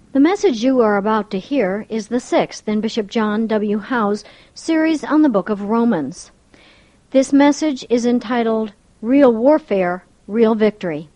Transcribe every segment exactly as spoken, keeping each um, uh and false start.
The message you are about to hear is the sixth in Bishop John W. Howe's series on the book of Romans. This message is entitled, Real Warfare, Real Victory.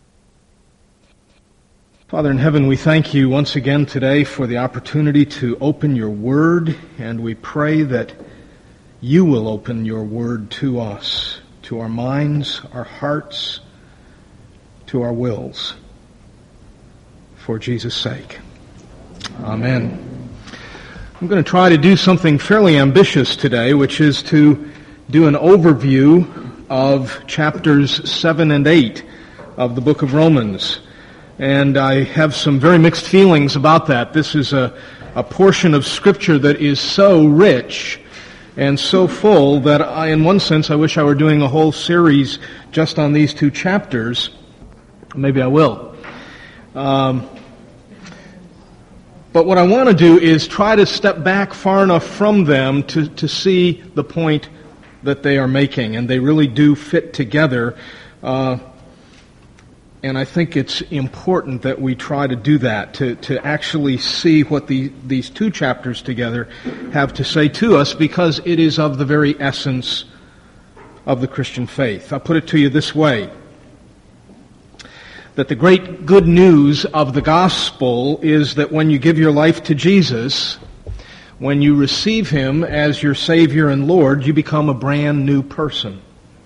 Father in heaven, we thank you once again today for the opportunity to open your word, and we pray that you will open your word to us, to our minds, our hearts, to our wills, for Jesus' sake. Amen. I'm going to try to do something fairly ambitious today, which is to do an overview of chapters seven and eight of the book of Romans. And I have some very mixed feelings about that. This is a, a portion of Scripture that is so rich and so full that I, in one sense, I wish I were doing a whole series just on these two chapters. Maybe I will. Um, But what I want to do is try to step back far enough from them to, to see the point that they are making, and they really do fit together. Uh, and I think it's important that we try to do that, to, to actually see what the, these two chapters together have to say to us, because it is of the very essence of the Christian faith. I'll put it to you this way. That the great good news of the gospel is that when you give your life to Jesus, when you receive Him as your Savior and Lord, you become a brand new person.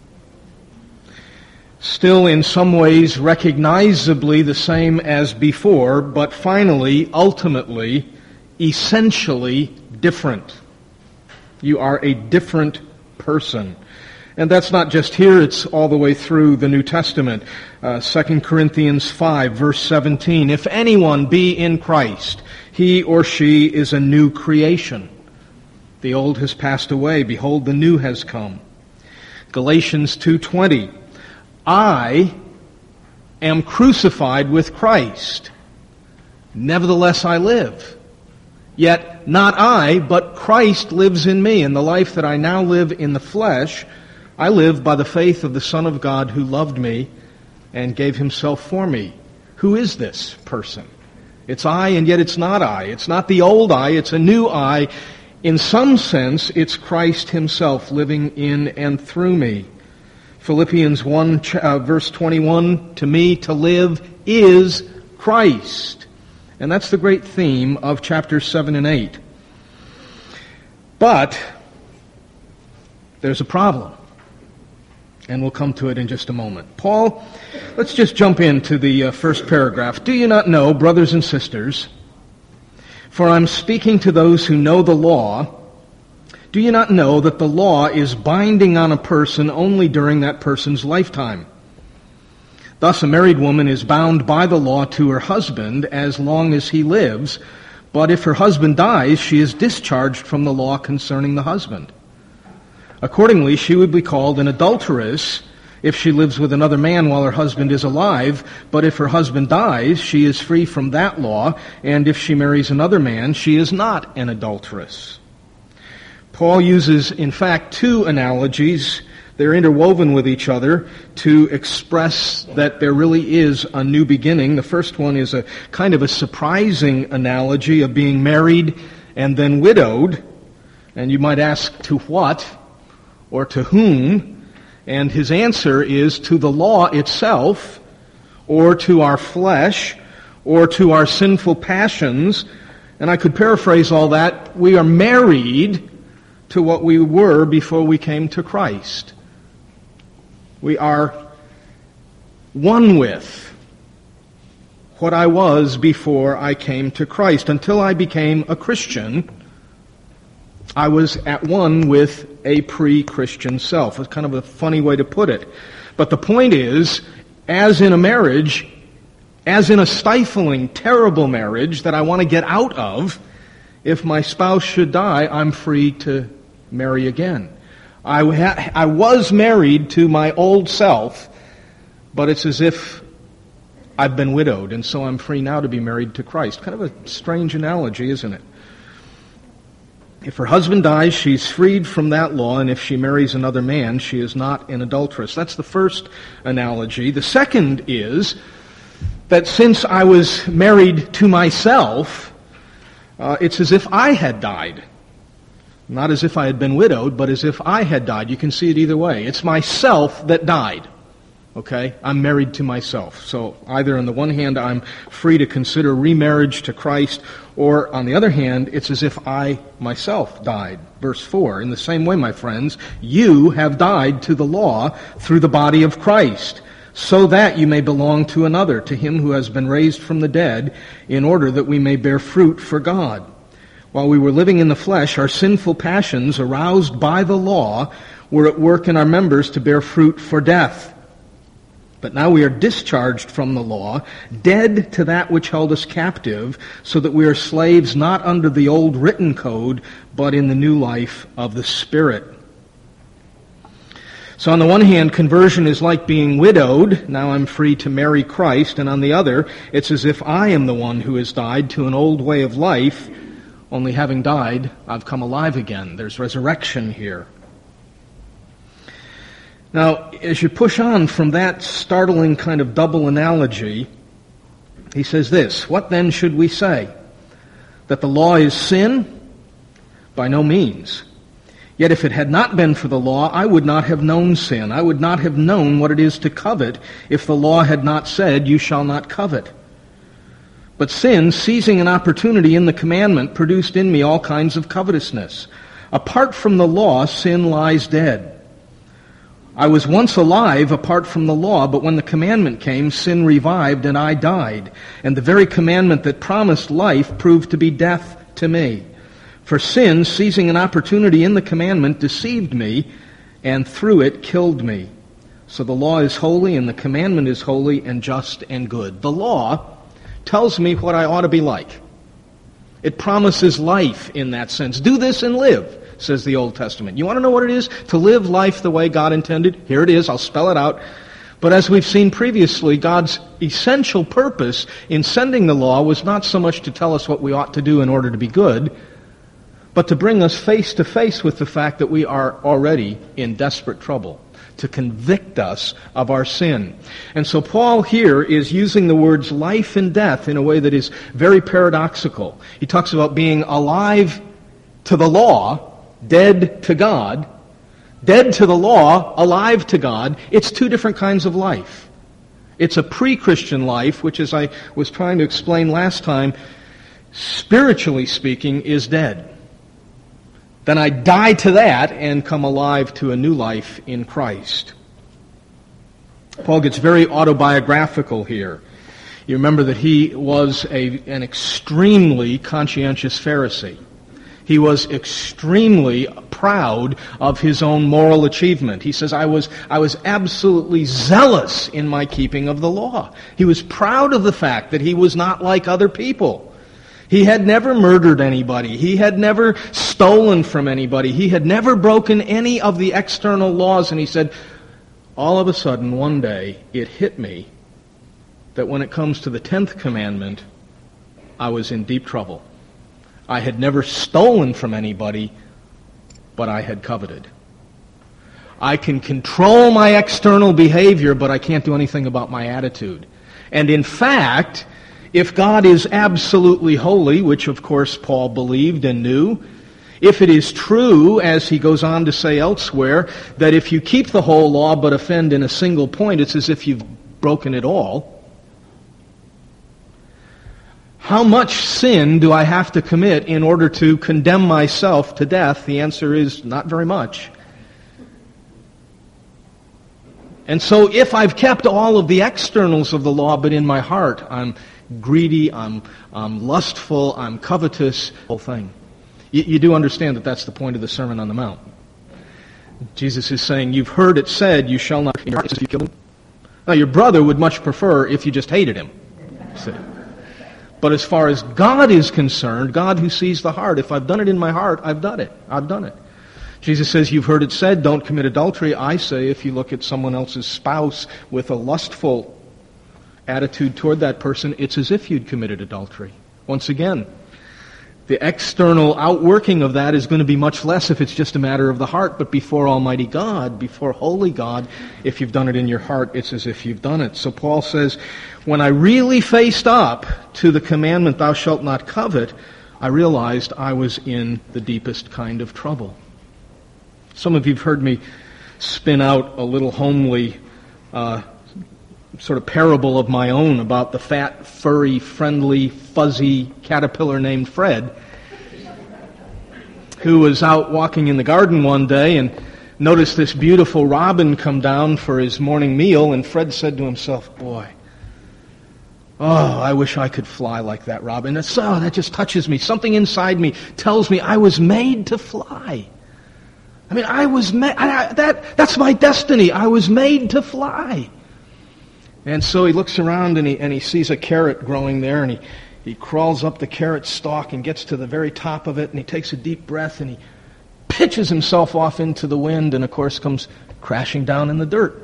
Still in some ways recognizably the same as before, but finally, ultimately, essentially different. You are a different person. And that's not just here, it's all the way through the New Testament. Uh, Second Corinthians five, verse seventeen, if anyone be in Christ, he or she is a new creation. The old has passed away, behold, the new has come. Galatians two twenty, I am crucified with Christ. Nevertheless I live. Yet not I, but Christ lives in me. And the life that I now live in the flesh, I live by the faith of the Son of God who loved me and gave Himself for me. Who is this person? It's I, and yet it's not I. It's not the old I, it's a new I. In some sense, it's Christ Himself living in and through me. Philippians one, uh, verse twenty-one, to me to live is Christ. And that's the great theme of chapters seven and eight. But there's a problem. And we'll come to it in just a moment. Paul, let's just jump into the uh, first paragraph. Do you not know, brothers and sisters, for I'm speaking to those who know the law, do you not know that the law is binding on a person only during that person's lifetime? Thus a married woman is bound by the law to her husband as long as he lives, but if her husband dies, she is discharged from the law concerning the husband. Accordingly, she would be called an adulteress if she lives with another man while her husband is alive, but if her husband dies, she is free from that law, and if she marries another man, she is not an adulteress. Paul uses, in fact, two analogies. They're interwoven with each other to express that there really is a new beginning. The first one is a kind of a surprising analogy of being married and then widowed. And you might ask, to what? Or to whom? And his answer is to the law itself, or to our flesh, or to our sinful passions. And I could paraphrase all that. We are married to what we were before we came to Christ. We are one with what I was before I came to Christ. Until I became a Christian, I was at one with a pre-Christian self. It's kind of a funny way to put it. But the point is, as in a marriage, as in a stifling, terrible marriage that I want to get out of, if my spouse should die, I'm free to marry again. I, ha- I was married to my old self, but it's as if I've been widowed, and so I'm free now to be married to Christ. Kind of a strange analogy, isn't it? If her husband dies, she's freed from that law, and if she marries another man, she is not an adulteress. That's the first analogy. The second is that since I was married to myself, Uh, it's as if I had died. Not as if I had been widowed, but as if I had died. You can see it either way. It's myself that died. Okay? I'm married to myself. So either on the one hand, I'm free to consider remarriage to Christ, or on the other hand, it's as if I myself died. Verse four, in the same way, my friends, you have died to the law through the body of Christ, so that you may belong to another, to him who has been raised from the dead, in order that we may bear fruit for God. While we were living in the flesh, our sinful passions, aroused by the law, were at work in our members to bear fruit for death. But now we are discharged from the law, dead to that which held us captive, so that we are slaves not under the old written code, but in the new life of the Spirit. So on the one hand, conversion is like being widowed. Now I'm free to marry Christ. And on the other, it's as if I am the one who has died to an old way of life. Only having died, I've come alive again. There's resurrection here. Now, as you push on from that startling kind of double analogy, he says this, what then should we say? That the law is sin? By no means. Yet if it had not been for the law, I would not have known sin. I would not have known what it is to covet if the law had not said, you shall not covet. But sin, seizing an opportunity in the commandment, produced in me all kinds of covetousness. Apart from the law, sin lies dead. I was once alive apart from the law, but when the commandment came, sin revived and I died. And the very commandment that promised life proved to be death to me. For sin, seizing an opportunity in the commandment, deceived me, and through it killed me. So the law is holy, and the commandment is holy and just and good. The law tells me what I ought to be like. It promises life in that sense. Do this and live, says the Old Testament. You want to know what it is to live life the way God intended? Here it is. I'll spell it out. But as we've seen previously, God's essential purpose in sending the law was not so much to tell us what we ought to do in order to be good, but to bring us face to face with the fact that we are already in desperate trouble, to convict us of our sin. And so Paul here is using the words life and death in a way that is very paradoxical. He talks about being alive to the law, dead to God. Dead to the law, alive to God. It's two different kinds of life. It's a pre-Christian life, which, as I was trying to explain last time, spiritually speaking, is dead. Then I die to that and come alive to a new life in Christ. Paul gets very autobiographical here. You remember that he was a, an extremely conscientious Pharisee. He was extremely proud of his own moral achievement. He says, I was, I was absolutely zealous in my keeping of the law. He was proud of the fact that he was not like other people. He had never murdered anybody. He had never stolen from anybody. He had never broken any of the external laws. And he said, all of a sudden, one day, it hit me that when it comes to the tenth commandment, I was in deep trouble. I had never stolen from anybody, but I had coveted. I can control my external behavior, but I can't do anything about my attitude. And in fact, if God is absolutely holy, which of course Paul believed and knew, if it is true, as he goes on to say elsewhere, that if you keep the whole law but offend in a single point, it's as if you've broken it all, how much sin do I have to commit in order to condemn myself to death? The answer is not very much. And so if I've kept all of the externals of the law, but in my heart I'm greedy, I'm, I'm lustful, I'm covetous, whole thing. You, you do understand that that's the point of the Sermon on the Mount. Jesus is saying, you've heard it said, you shall not if you kill him. Now your brother would much prefer if you just hated him. See? But as far as God is concerned, God who sees the heart, if I've done it in my heart, I've done it. I've done it. Jesus says, you've heard it said, don't commit adultery. I say, if you look at someone else's spouse with a lustful attitude toward that person, it's as if you'd committed adultery. Once again, the external outworking of that is going to be much less if it's just a matter of the heart, but before Almighty God, before Holy God, if you've done it in your heart, it's as if you've done it. So Paul says, when I really faced up to the commandment, thou shalt not covet, I realized I was in the deepest kind of trouble. Some of you have heard me spin out a little homely uh, sort of parable of my own about the fat, furry, friendly, fuzzy caterpillar named Fred, who was out walking in the garden one day and noticed this beautiful robin come down for his morning meal, and Fred said to himself, boy, oh, I wish I could fly like that robin. That's, oh, that just touches me. Something inside me tells me I was made to fly. I mean, I was made, I, that, that's my destiny. I was made to fly. And so he looks around and he, and he sees a carrot growing there, and he, he crawls up the carrot stalk and gets to the very top of it, and he takes a deep breath and he pitches himself off into the wind and, of course, comes crashing down in the dirt.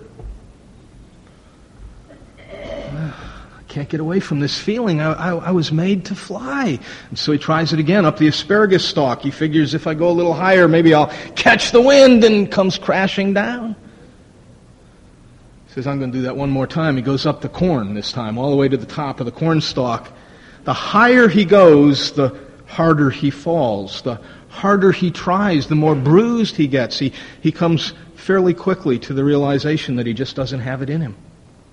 Can't get away from this feeling. I, I, I was made to fly. And so he tries it again up the asparagus stalk. He figures if I go a little higher, maybe I'll catch the wind, and comes crashing down. He says, I'm going to do that one more time. He goes up the corn this time, all the way to the top of the corn stalk. The higher he goes, the harder he falls. The harder he tries, the more bruised he gets. He, he comes fairly quickly to the realization that he just doesn't have it in him.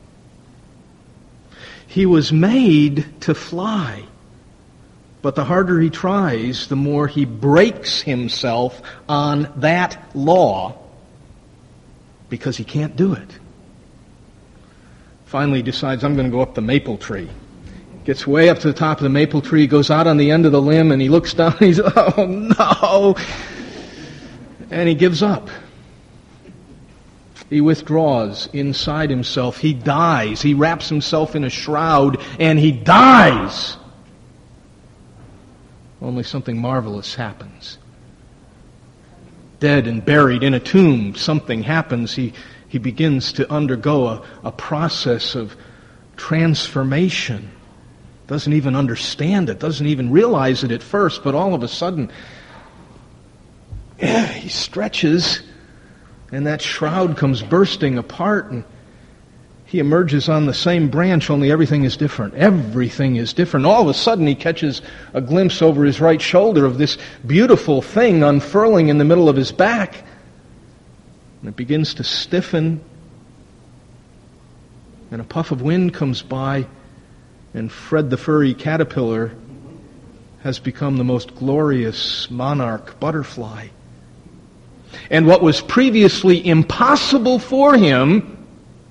He was made to fly, but the harder he tries, the more he breaks himself on that law because he can't do it. Finally, he decides, I'm going to go up the maple tree. Gets way up to the top of the maple tree, goes out on the end of the limb, and he looks down, and he's, oh no! And he gives up. He withdraws inside himself. He dies. He wraps himself in a shroud, and he dies. Only something marvelous happens. Dead and buried in a tomb, something happens. He, he begins to undergo a, a process of transformation. Doesn't even understand it, doesn't even realize it at first, but all of a sudden, yeah, he stretches, and that shroud comes bursting apart, and he emerges on the same branch, only everything is different. Everything is different. All of a sudden, he catches a glimpse over his right shoulder of this beautiful thing unfurling in the middle of his back, and it begins to stiffen, and a puff of wind comes by, and Fred the furry caterpillar has become the most glorious monarch butterfly. And what was previously impossible for him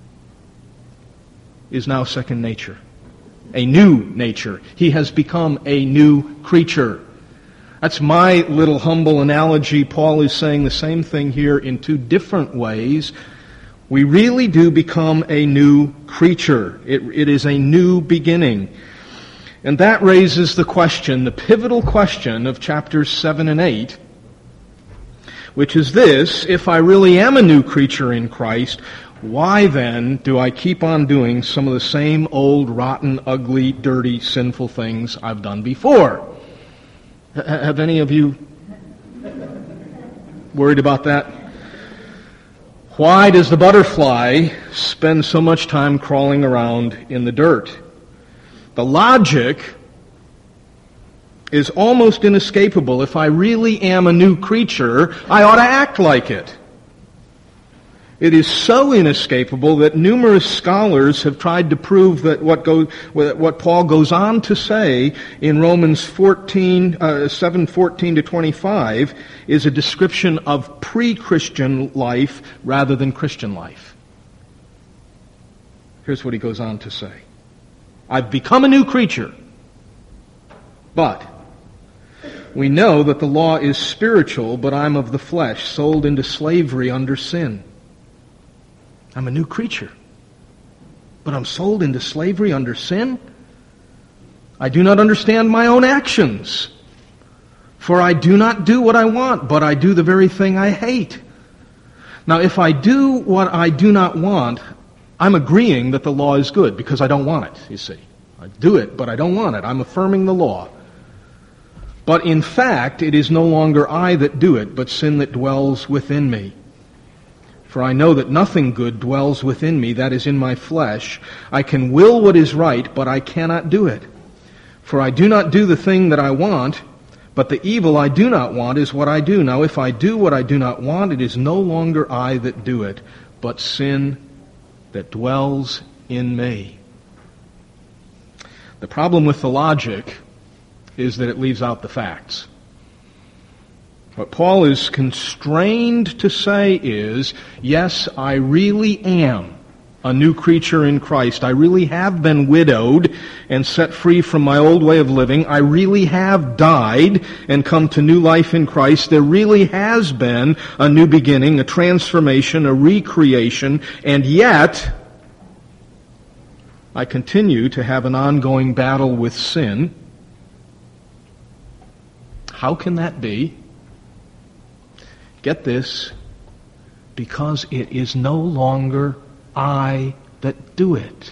is now second nature. A new nature. He has become a new creature. That's my little humble analogy. Paul is saying the same thing here in two different ways. We really do become a new creature. It, it is a new beginning. And that raises the question, the pivotal question of chapters seven and eight, which is this: if I really am a new creature in Christ, why then do I keep on doing some of the same old, rotten, ugly, dirty, sinful things I've done before? H- have any of you worried about that? Why does the butterfly spend so much time crawling around in the dirt? The logic is almost inescapable. If I really am a new creature, I ought to act like it. It is so inescapable that numerous scholars have tried to prove that what goes, what Paul goes on to say in Romans fourteen, uh, seven fourteen to twenty-five is a description of pre-Christian life rather than Christian life. Here's what he goes on to say: I've become a new creature, but we know that the law is spiritual, but I'm of the flesh, sold into slavery under sin. I'm a new creature, but I'm sold into slavery under sin. I do not understand my own actions, for I do not do what I want, but I do the very thing I hate. Now, if I do what I do not want, I'm agreeing that the law is good, because I don't want it, you see. I do it, but I don't want it. I'm affirming the law. But in fact, it is no longer I that do it, but sin that dwells within me. For I know that nothing good dwells within me, that is in my flesh. I can will what is right, but I cannot do it. For I do not do the thing that I want, But the evil I do not want is what I do. Now if I do what I do not want, it is no longer I that do it, but sin that dwells in me. The problem with the logic is that it leaves out the facts. What Paul is constrained to say is, yes, I really am a new creature in Christ. I really have been widowed and set free from my old way of living. I really have died and come to new life in Christ. There really has been a new beginning, a transformation, a recreation, and yet I continue to have an ongoing battle with sin. How can that be? Get this, because it is no longer I that do it,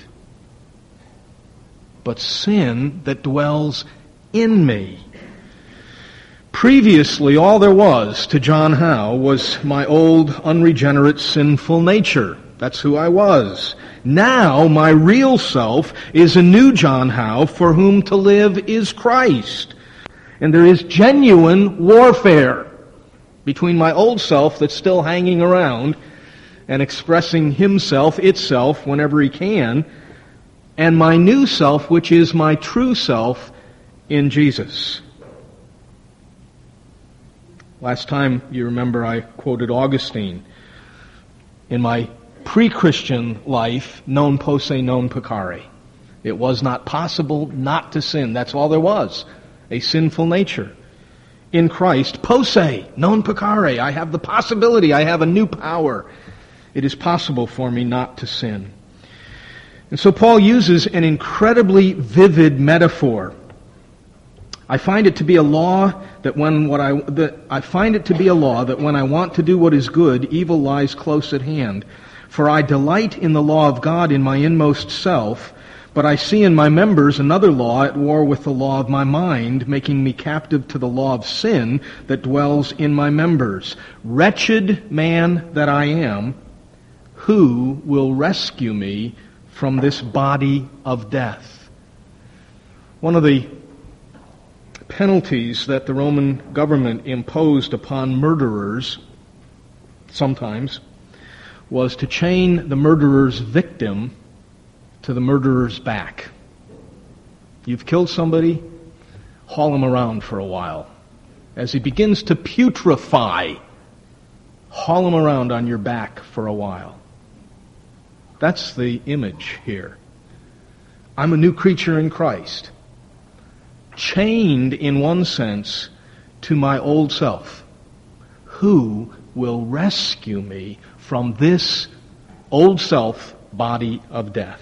but sin that dwells in me. Previously, all there was to John Howe was my old, unregenerate, sinful nature. That's who I was. Now, my real self is a new John Howe, for whom to live is Christ. And there is genuine warfare between my old self that's still hanging around and expressing himself, itself, whenever he can, and my new self, which is my true self in Jesus. Last time, you remember, I quoted Augustine. In my pre-Christian life, non posse, non peccare. It was not possible not to sin. That's all there was. A sinful nature. In Christ, posse, non peccare. I have the possibility. I have a new power. It is possible for me not to sin. And so Paul uses an incredibly vivid metaphor. I find it to be a law that when what I that I find it to be a law that when I want to do what is good, evil lies close at hand. For I delight in the law of God in my inmost self, but I see in my members another law at war with the law of my mind, making me captive to the law of sin that dwells in my members. Wretched man that I am, who will rescue me from this body of death? One of the penalties that the Roman government imposed upon murderers sometimes was to chain the murderer's victim to the murderer's back. You've killed somebody, haul him around for a while. As he begins to putrefy, haul him around on your back for a while. That's the image here. I'm a new creature in Christ, chained in one sense to my old self. Who will rescue me from this old self body of death?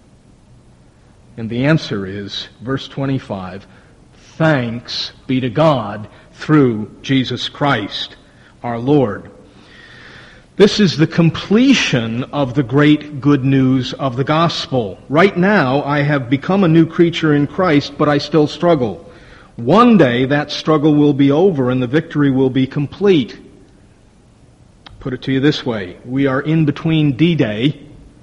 And the answer is, verse twenty-five, thanks be to God through Jesus Christ, our Lord. This is the completion of the great good news of the gospel. Right now, I have become a new creature in Christ, but I still struggle. One day, that struggle will be over and the victory will be complete. Put it to you this way. We are in between D-Day,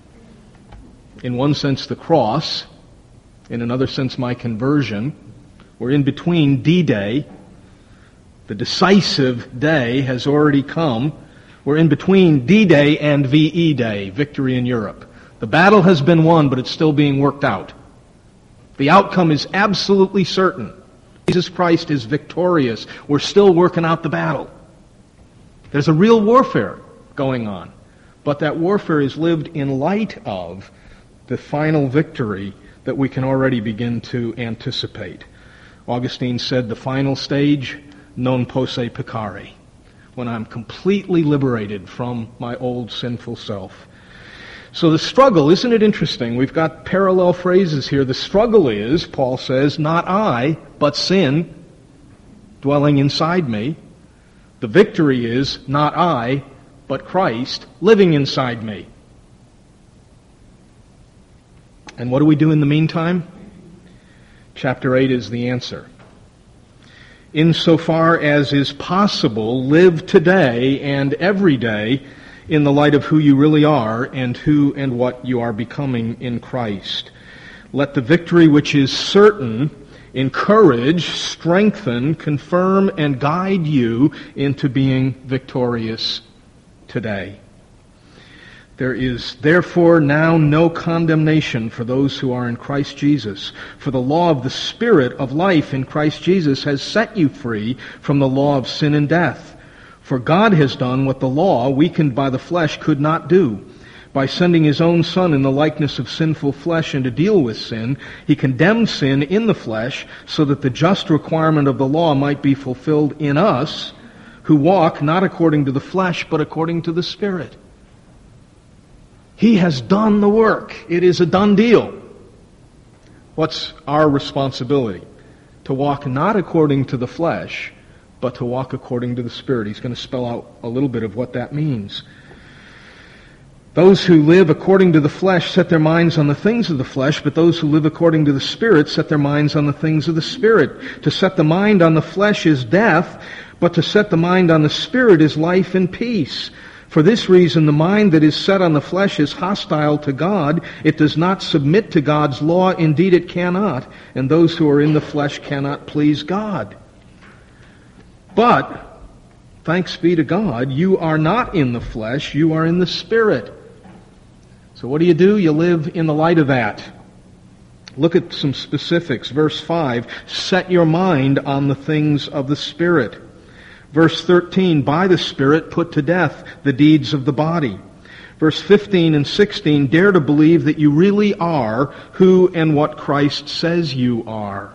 in one sense the cross, in another sense my conversion. We're in between D-Day. The decisive day has already come. We're in between D-Day and V E Day, victory in Europe. The battle has been won, but it's still being worked out. The outcome is absolutely certain. Jesus Christ is victorious. We're still working out the battle. There's a real warfare going on, but that warfare is lived in light of the final victory that we can already begin to anticipate. Augustine said the final stage, non posse peccare, when I'm completely liberated from my old sinful self. So the struggle, isn't it interesting? We've got parallel phrases here. The struggle is, Paul says, not I, but sin dwelling inside me. The victory is not I, but Christ living inside me. And what do we do in the meantime? Chapter eight is the answer. Insofar as is possible, live today and every day in the light of who you really are and who and what you are becoming in Christ. Let the victory which is certain encourage, strengthen, confirm, and guide you into being victorious today. There is therefore now no condemnation for those who are in Christ Jesus. For the law of the Spirit of life in Christ Jesus has set you free from the law of sin and death. For God has done what the law, weakened by the flesh, could not do. By sending His own Son in the likeness of sinful flesh and to deal with sin, He condemned sin in the flesh so that the just requirement of the law might be fulfilled in us, who walk not according to the flesh but according to the Spirit. He has done the work. It is a done deal. What's our responsibility? To walk not according to the flesh, but to walk according to the Spirit. He's going to spell out a little bit of what that means. Those who live according to the flesh set their minds on the things of the flesh, but those who live according to the Spirit set their minds on the things of the Spirit. To set the mind on the flesh is death, but to set the mind on the Spirit is life and peace. For this reason, the mind that is set on the flesh is hostile to God. It does not submit to God's law. Indeed, it cannot. And those who are in the flesh cannot please God. But, thanks be to God, you are not in the flesh, you are in the Spirit. So what do you do? You live in the light of that. Look at some specifics. Verse five, set your mind on the things of the Spirit. Verse thirteen, by the Spirit put to death the deeds of the body. Verse fifteen and sixteen, dare to believe that you really are who and what Christ says you are.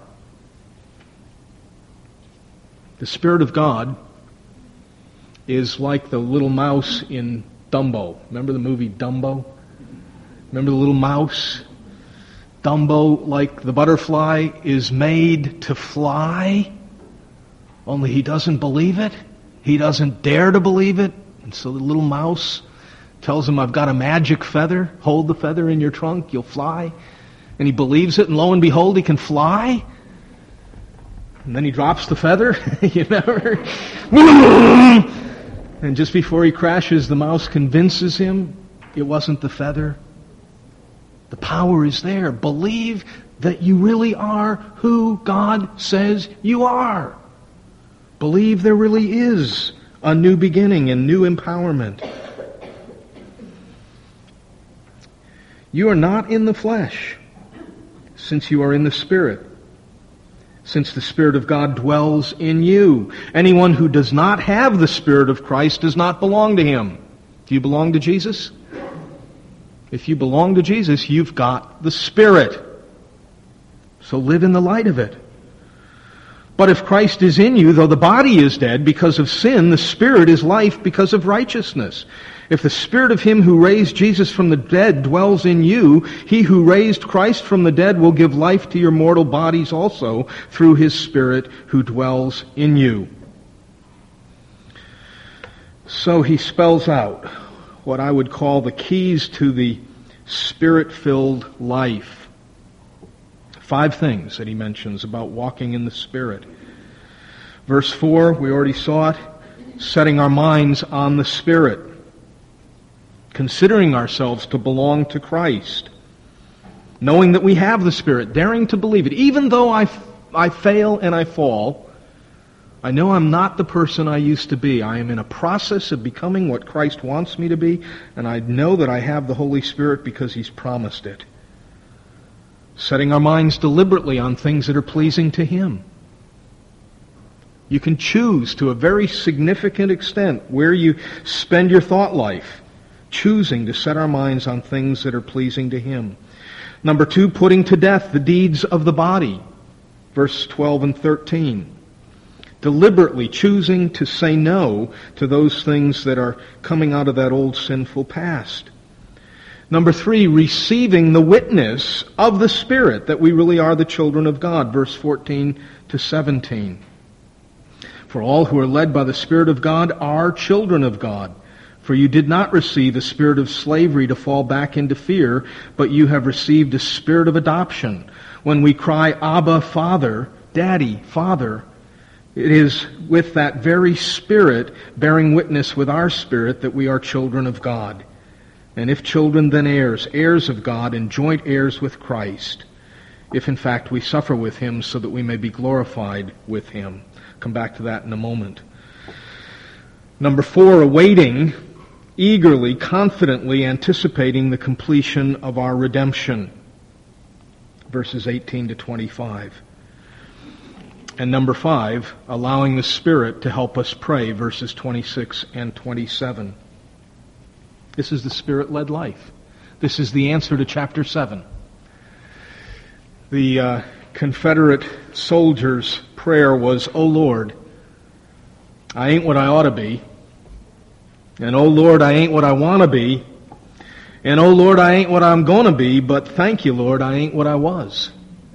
The Spirit of God is like the little mouse in Dumbo. Remember the movie Dumbo? Remember the little mouse? Dumbo, like the butterfly, is made to fly. Only he doesn't believe it. He doesn't dare to believe it. And so the little mouse tells him, I've got a magic feather. Hold the feather in your trunk, you'll fly. And he believes it, and lo and behold, he can fly. And then he drops the feather, you know. And just before he crashes, the mouse convinces him it wasn't the feather. The power is there. Believe that you really are who God says you are. Believe there really is a new beginning and new empowerment. You are not in the flesh, since you are in the Spirit, since the Spirit of God dwells in you. Anyone who does not have the Spirit of Christ does not belong to Him. Do you belong to Jesus? If you belong to Jesus, you've got the Spirit. So live in the light of it. But if Christ is in you, though the body is dead because of sin, the Spirit is life because of righteousness. If the Spirit of Him who raised Jesus from the dead dwells in you, He who raised Christ from the dead will give life to your mortal bodies also through His Spirit who dwells in you. So he spells out what I would call the keys to the Spirit-filled life. Five things that he mentions about walking in the Spirit. Verse four, we already saw it, setting our minds on the Spirit, considering ourselves to belong to Christ, knowing that we have the Spirit, daring to believe it. Even though I, I fail and I fall, I know I'm not the person I used to be. I am in a process of becoming what Christ wants me to be, and I know that I have the Holy Spirit because He's promised it. Setting our minds deliberately on things that are pleasing to Him. You can choose to a very significant extent where you spend your thought life, choosing to set our minds on things that are pleasing to Him. Number two, putting to death the deeds of the body. Verse twelve and thirteen. Deliberately choosing to say no to those things that are coming out of that old sinful past. Number three, receiving the witness of the Spirit that we really are the children of God. Verse fourteen to seventeen. For all who are led by the Spirit of God are children of God. For you did not receive a spirit of slavery to fall back into fear, but you have received a spirit of adoption. When we cry, Abba, Father, Daddy, Father, it is with that very Spirit bearing witness with our spirit that we are children of God. And if children, then heirs, heirs of God and joint heirs with Christ. if in fact we suffer with him so that we may be glorified with him. Come back to that in a moment. Number four, awaiting, eagerly, confidently anticipating the completion of our redemption. Verses eighteen to twenty-five. And number five, allowing the Spirit to help us pray. Verses twenty-six and twenty-seven. This is the Spirit-led life. This is the answer to chapter seven. The uh, Confederate soldier's prayer was, "O Lord, I ain't what I ought to be. And oh Lord, I ain't what I want to be. And oh Lord, I ain't what I'm going to be, but thank you, Lord, I ain't what I was."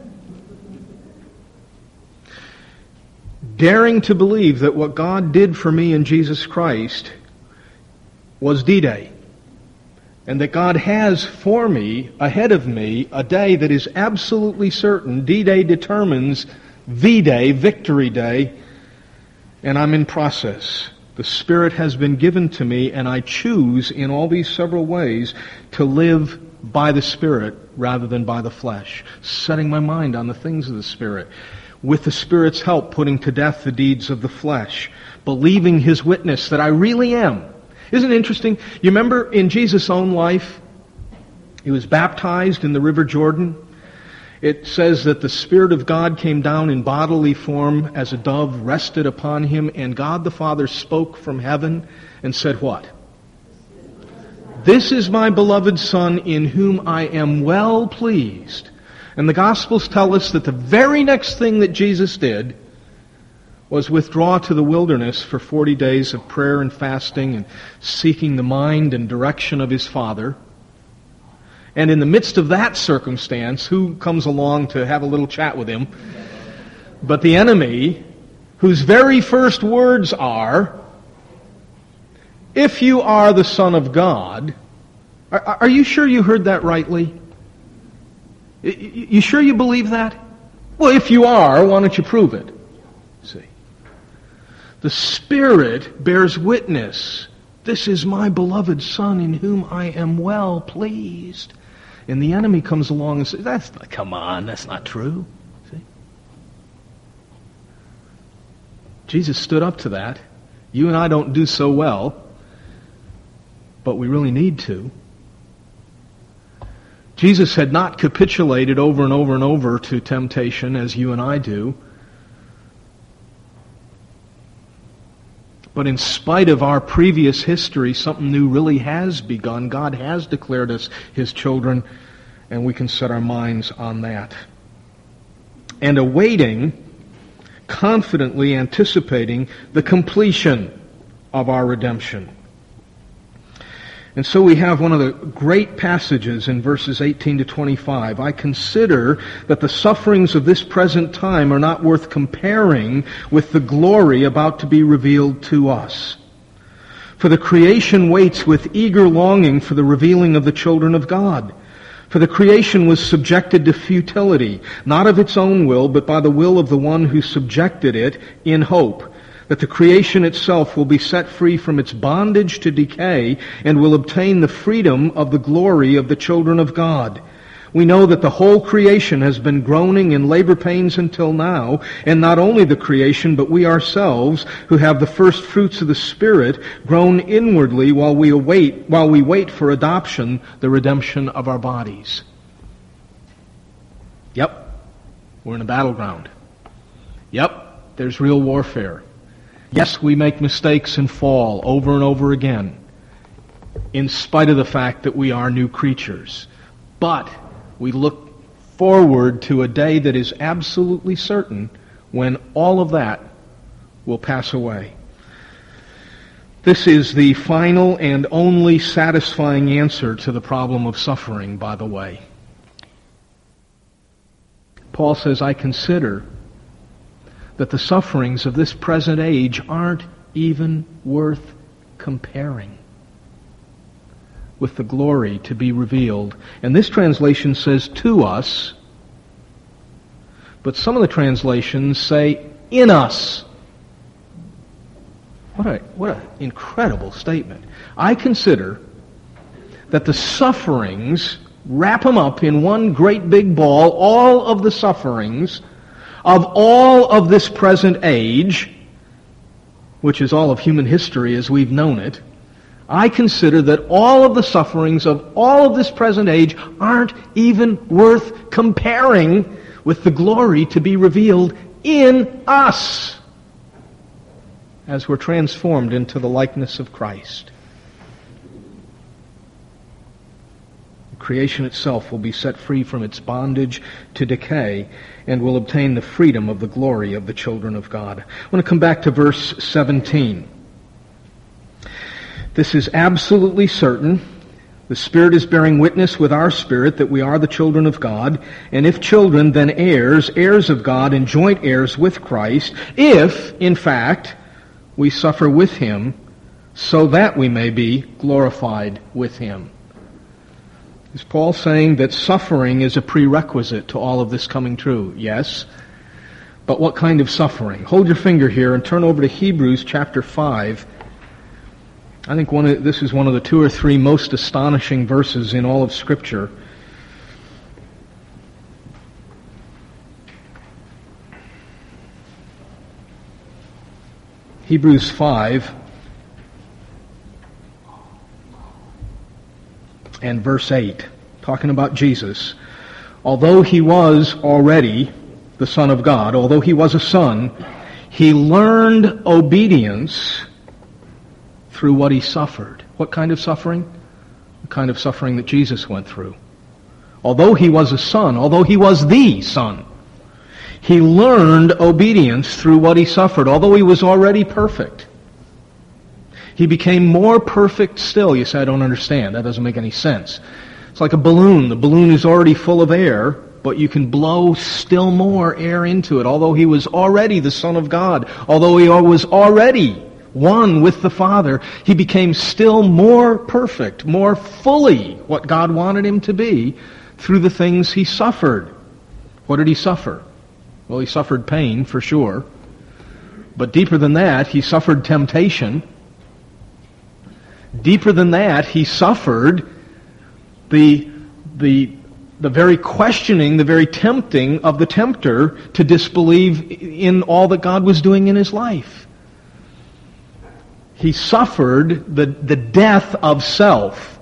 Daring to believe that what God did for me in Jesus Christ was D-Day. And that God has for me, ahead of me, a day that is absolutely certain. D-Day determines V-Day, Victory Day, and I'm in process. The Spirit has been given to me, and I choose in all these several ways to live by the Spirit rather than by the flesh, setting my mind on the things of the Spirit. With the Spirit's help, putting to death the deeds of the flesh, believing His witness that I really am. Isn't it interesting? You remember in Jesus' own life, He was baptized in the River Jordan. It says that the Spirit of God came down in bodily form as a dove, rested upon Him, and God the Father spoke from heaven and said what? "This is my beloved Son in whom I am well pleased." And the Gospels tell us that the very next thing that Jesus did was withdraw to the wilderness for forty days of prayer and fasting and seeking the mind and direction of His Father. And in the midst of that circumstance, who comes along to have a little chat with Him? But the enemy, whose very first words are, "If you are the Son of God," are, are you sure you heard that rightly? You sure you believe that? Well, if you are, why don't you prove it? See. The Spirit bears witness. "This is my beloved Son in whom I am well pleased." And the enemy comes along and says, "That's not, come on, that's not true." See? Jesus stood up to that. You and I don't do so well, but we really need to. Jesus had not capitulated over and over and over to temptation as you and I do. But in spite of our previous history, something new really has begun. God has declared us His children, and we can set our minds on that. And awaiting, confidently anticipating the completion of our redemption. And so we have one of the great passages in verses eighteen to twenty-five. "I consider that the sufferings of this present time are not worth comparing with the glory about to be revealed to us. For the creation waits with eager longing for the revealing of the children of God. For the creation was subjected to futility, not of its own will, but by the will of the one who subjected it, in hope that the creation itself will be set free from its bondage to decay and will obtain the freedom of the glory of the children of God. We know that the whole creation has been groaning in labor pains until now, and not only the creation, but we ourselves, who have the first fruits of the Spirit, groan inwardly while we await, while we wait for adoption, the redemption of our bodies." Yep, we're in a battleground. Yep, there's real warfare. Yes, we make mistakes and fall over and over again, in spite of the fact that we are new creatures. But we look forward to a day that is absolutely certain when all of that will pass away. This is the final and only satisfying answer to the problem of suffering, by the way. Paul says, "I consider that the sufferings of this present age aren't even worth comparing with the glory to be revealed." And this translation says "to us," but some of the translations say "in us." What a what an incredible statement. I consider that the sufferings wrap them up in one great big ball, all of the sufferings of all of this present age, which is all of human history as we've known it, I consider that all of the sufferings of all of this present age aren't even worth comparing with the glory to be revealed in us as we're transformed into the likeness of Christ. Creation itself will be set free from its bondage to decay and will obtain the freedom of the glory of the children of God. I want to come back to verse seventeen. This is absolutely certain. The Spirit is bearing witness with our spirit that we are the children of God, and if children, then heirs, heirs of God, and joint heirs with Christ, if, in fact, we suffer with Him, so that we may be glorified with Him. Is Paul saying that suffering is a prerequisite to all of this coming true? Yes. But what kind of suffering? Hold your finger here and turn over to Hebrews chapter five. I think one of, this is one of the two or three most astonishing verses in all of Scripture. Hebrews five and verse eight, talking about Jesus. Although He was already the Son of God, although He was a Son, He learned obedience through what He suffered. What kind of suffering? The kind of suffering that Jesus went through. Although He was a Son, although He was the Son, He learned obedience through what He suffered, although He was already perfect. He became more perfect still. You say, I don't understand. That doesn't make any sense. It's like a balloon. The balloon is already full of air, but you can blow still more air into it. Although He was already the Son of God, although He was already one with the Father, He became still more perfect, more fully what God wanted Him to be through the things He suffered. What did He suffer? Well, He suffered pain, for sure. But deeper than that, He suffered temptation. Deeper than that, He suffered the, the, the very questioning, the very tempting of the tempter to disbelieve in all that God was doing in His life. He suffered the, the death of self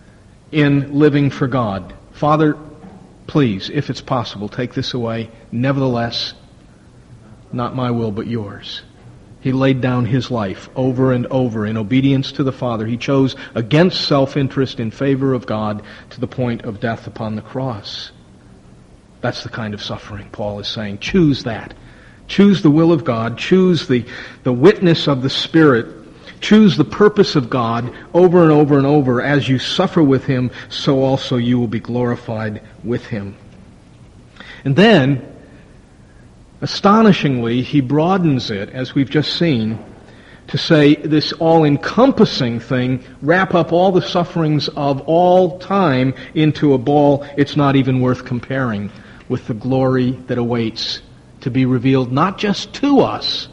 in living for God. Father, please, if it's possible, take this away. Nevertheless, not my will, but yours. He laid down His life over and over in obedience to the Father. He chose against self-interest in favor of God to the point of death upon the cross. That's the kind of suffering Paul is saying. Choose that. Choose the will of God. Choose the, the witness of the Spirit. Choose the purpose of God over and over and over. As you suffer with Him, so also you will be glorified with Him. And then, astonishingly, he broadens it, as we've just seen, to say this all-encompassing thing, wrap up all the sufferings of all time into a ball it's not even worth comparing with the glory that awaits to be revealed not just to us,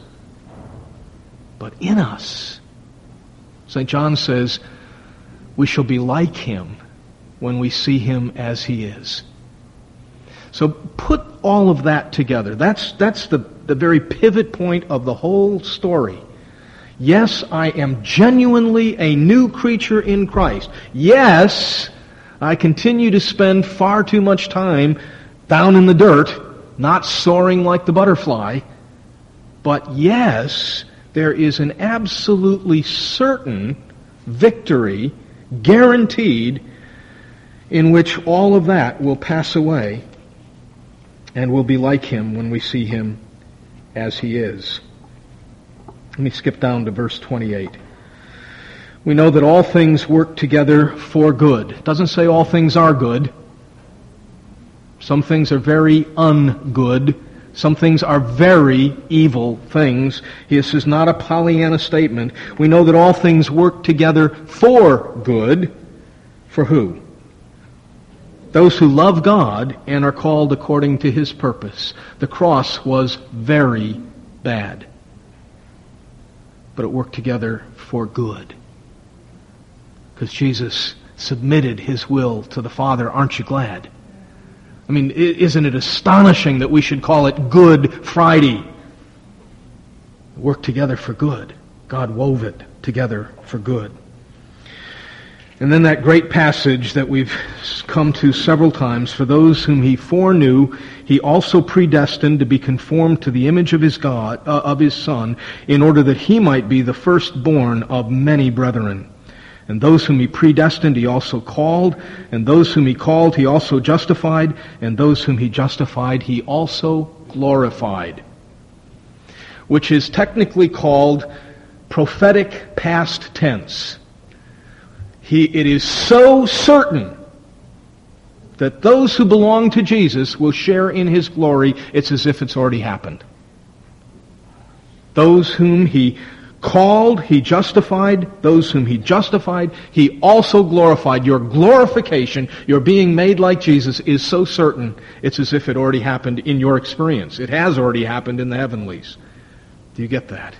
but in us. Saint John says, we shall be like Him when we see Him as He is. So put all of that together. That's, that's the, the very pivot point of the whole story. Yes, I am genuinely a new creature in Christ. Yes, I continue to spend far too much time down in the dirt, not soaring like the butterfly. But yes, there is an absolutely certain victory, guaranteed, in which all of that will pass away and will be like Him when we see Him as He is. Let me skip down to verse twenty-eight. We know that all things work together for good. It doesn't say all things are good. Some things are very ungood. Some things are very evil things. This is not a Pollyanna statement. We know that all things work together for good. For who? Those who love God and are called according to His purpose. The cross was very bad, but it worked together for good. Because Jesus submitted his will to the Father. Aren't you glad? I mean, isn't it astonishing that we should call it Good Friday? Work together for good. God wove it together for good. And then that great passage that we've come to several times, for those whom he foreknew, he also predestined to be conformed to the image of his God, uh, of his Son, in order that he might be the firstborn of many brethren. And those whom he predestined, he also called. And those whom he called, he also justified. And those whom he justified, he also glorified. Which is technically called prophetic past tense. He, it is so certain that those who belong to Jesus will share in his glory, it's as if it's already happened. Those whom he called, he justified. Those whom he justified, he also glorified. Your glorification, your being made like Jesus, is so certain, it's as if it already happened in your experience. It has already happened in the heavenlies. Do you get that?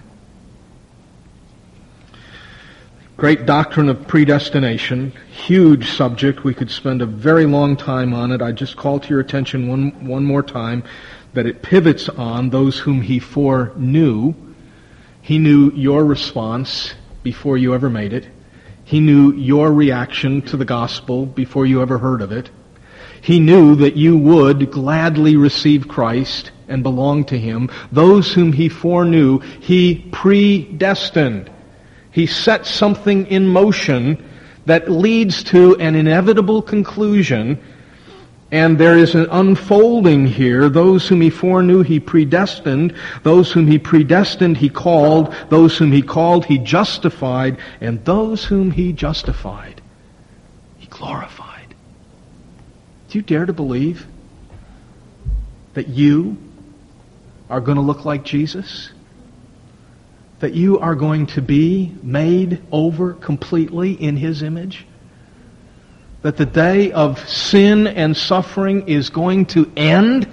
Great doctrine of predestination, huge subject. We could spend a very long time on it. I just call to your attention one, one more time that it pivots on those whom he foreknew. He knew your response before you ever made it. He knew your reaction to the gospel before you ever heard of it. He knew that you would gladly receive Christ and belong to him. Those whom he foreknew, he predestined. He set something in motion that leads to an inevitable conclusion, and there is an unfolding here. Those whom he foreknew, he predestined. Those whom he predestined, he called. Those whom he called, he justified. And those whom he justified, he glorified. Do you dare to believe that you are going to look like Jesus? That you are going to be made over completely in his image? That the day of sin and suffering is going to end?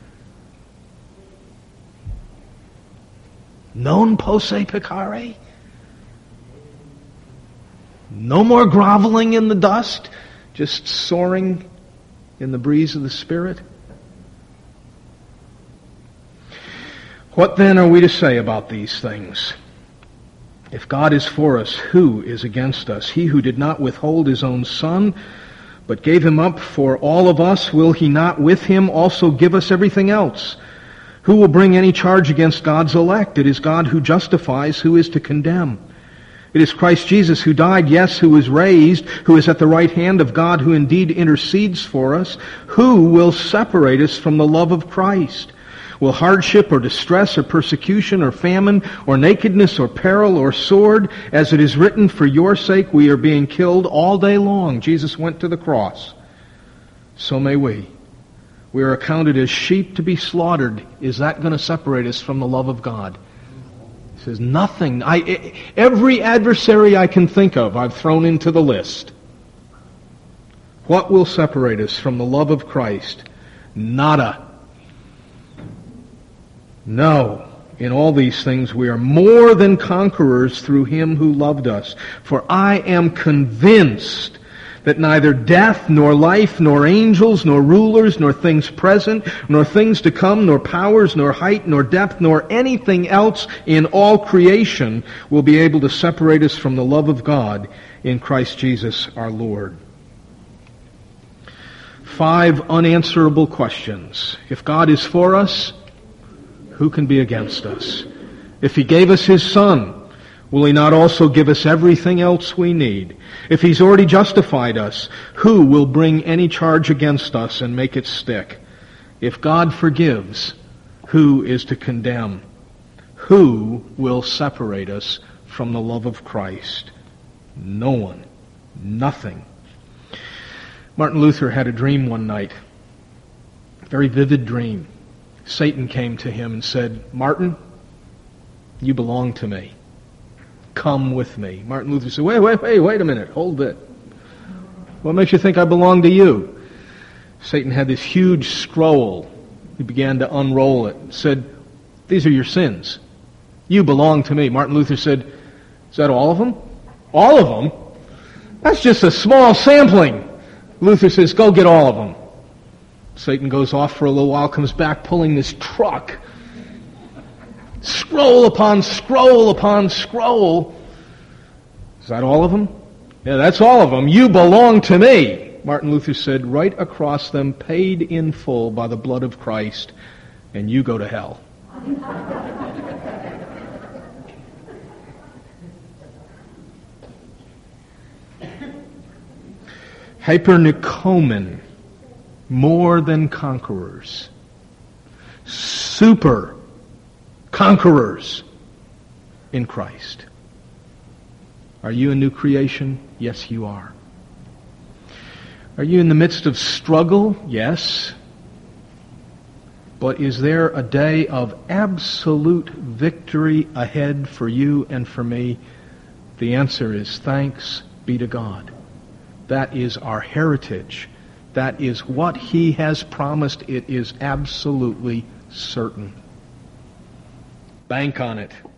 Non posse peccare? No more groveling in the dust, just soaring in the breeze of the Spirit? What then are we to say about these things? If God is for us, who is against us? He who did not withhold his own Son, but gave him up for all of us, will he not with him also give us everything else? Who will bring any charge against God's elect? It is God who justifies. Who is to condemn? It is Christ Jesus who died, yes, who was raised, who is at the right hand of God, who indeed intercedes for us. Who will separate us from the love of Christ? Will hardship or distress or persecution or famine or nakedness or peril or sword? As it is written, for your sake we are being killed all day long. Jesus went to the cross. So may we. We are accounted as sheep to be slaughtered. Is that going to separate us from the love of God? He says, nothing. I, every adversary I can think of, I've thrown into the list. What will separate us from the love of Christ? Nada. No, in all these things we are more than conquerors through him who loved us. For I am convinced that neither death, nor life, nor angels, nor rulers, nor things present, nor things to come, nor powers, nor height, nor depth, nor anything else in all creation will be able to separate us from the love of God in Christ Jesus our Lord. Five unanswerable questions. If God is for us, who can be against us? If he gave us his Son, will he not also give us everything else we need? If he's already justified us, who will bring any charge against us and make it stick? If God forgives, who is to condemn? Who will separate us from the love of Christ? No one. Nothing. Martin Luther had a dream one night. A very vivid dream. Satan came to him and said, Martin, you belong to me. Come with me. Martin Luther said, wait, wait, wait, wait a minute. Hold it. What makes you think I belong to you? Satan had this huge scroll. He began to unroll it and said, these are your sins. You belong to me. Martin Luther said, is that all of them? All of them? That's just a small sampling. Luther says, go get all of them. Satan goes off for a little while, comes back pulling this truck. Scroll upon scroll upon scroll. Is that all of them? Yeah, that's all of them. You belong to me. Martin Luther said, right across them, paid in full by the blood of Christ, and you go to hell. Hypernicomen, more than conquerors. Super conquerors in Christ. Are you a new creation? Yes, you are. Are you in the midst of struggle? Yes. But is there a day of absolute victory ahead for you and for me? The answer is thanks be to God. That is our heritage. That is what He has promised. It is absolutely certain. Bank on it.